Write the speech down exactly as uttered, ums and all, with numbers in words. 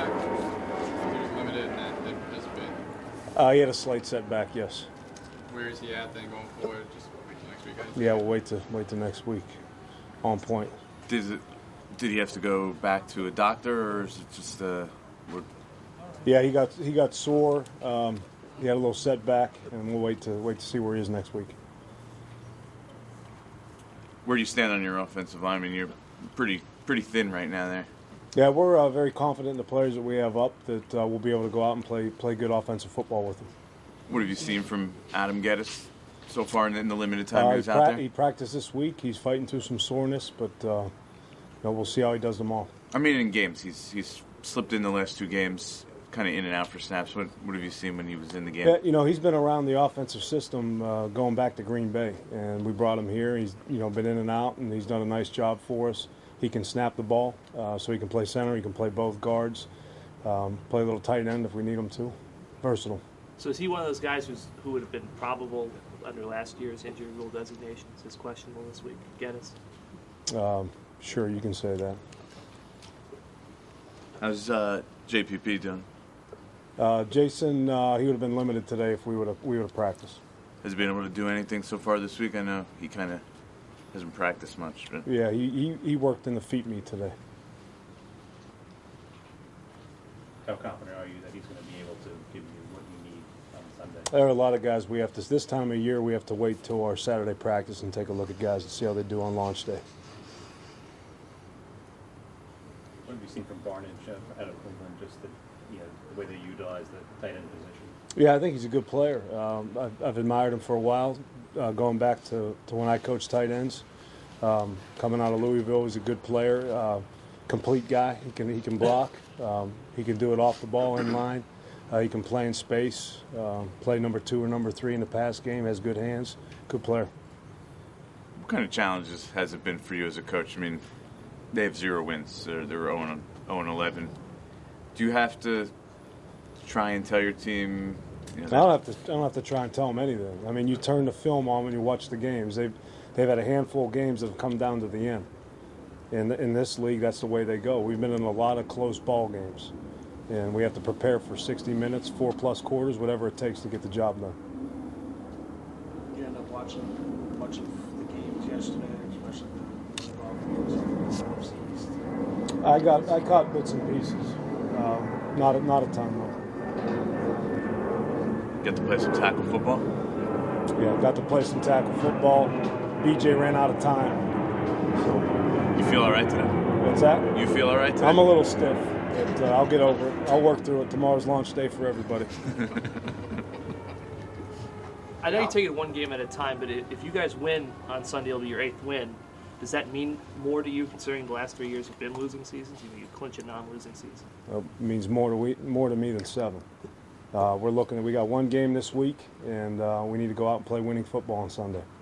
setback? He was limited and that didn't participate. Uh, he had a slight setback, yes. Where is he at then going forward? Just wait till next week, guys. Yeah, we'll wait to wait till next week. On point. Did it? Did he have to go back to a doctor, or is it just uh? What? Yeah, he got he got sore. Um, he had a little setback, and we'll wait to wait to see where he is next week. Where do you stand on your offensive line? I mean, you're pretty pretty thin right now there. Yeah, we're uh, very confident in the players that we have up that uh, we'll be able to go out and play play good offensive football with them. What have you seen from Adam Geddes so far in the, in the limited time Uh, he was he, out pra- there? he practiced this week. He's fighting through some soreness, but uh, you know, we'll see how he does them all. I mean, in games, he's he's slipped in the last two games, kind of in and out for snaps. What what have you seen when he was in the game? Yeah, you know, he's been around the offensive system uh, going back to Green Bay, and we brought him here. He's you know been in and out, and he's done a nice job for us. He can snap the ball, uh, so he can play center. He can play both guards, um, play a little tight end if we need him to. Versatile. So is he one of those guys who's, who would have been probable under last year's injury rule designations? Is questionable this week? Geddes? Um, sure, you can say that. How's uh, J P P doing? Uh, Jason, uh, he would have been limited today if we would have we would have practiced. Has he been able to do anything so far this week? I know he kind of hasn't practiced much. But Yeah, he, he, he worked in the feet meet today. How confident are you that he's going to be able to give you what you need on Sunday? There are a lot of guys we have to, this time of year, we have to wait till our Saturday practice and take a look at guys and see how they do on launch day. What have you seen from Barnidge uh, out of Cleveland, just the, you know, the way they utilize the tight end position? Yeah, I think he's a good player. Um, I've, I've admired him for a while, uh, going back to, to when I coached tight ends. Um, coming out of Louisville, he's a good player, uh, complete guy. He can he can block. Um, he can do it off the ball in line. Uh, he can play in space, um, play number two or number three in the pass game, has good hands, good player. what kind of challenges has it been for you as a coach? I mean, they have zero wins. They're they're oh and eleven. Do you have to try and tell your team? You know, I don't have to. I don't have to try and tell them anything. I mean, you turn the film on when you watch the games. They've they've had a handful of games that have come down to the end. In in this league, that's the way they go. We've been in a lot of close ball games, and we have to prepare for sixty minutes, four plus quarters, whatever it takes to get the job done. You end up watching much of the games yesterday, especially the games in the South East. I got I caught bits and pieces, um, not a, not a ton though. get to play some tackle football? Yeah, got to play some tackle football. B J ran out of time. So, You feel all right today? what's that? You feel all right today? I'm a little stiff, but uh, I'll get over it. I'll work through it. Tomorrow's launch day for everybody. I know you take it one game at a time, but i- if you guys win on Sunday, it'll be your eighth win. Does that mean more to you, considering the last three years have been losing seasons? You know, you clinch a non-losing season. Uh, means more to we, more to me than seven. Uh, we're looking at we got one game this week, and uh, we need to go out and play winning football on Sunday.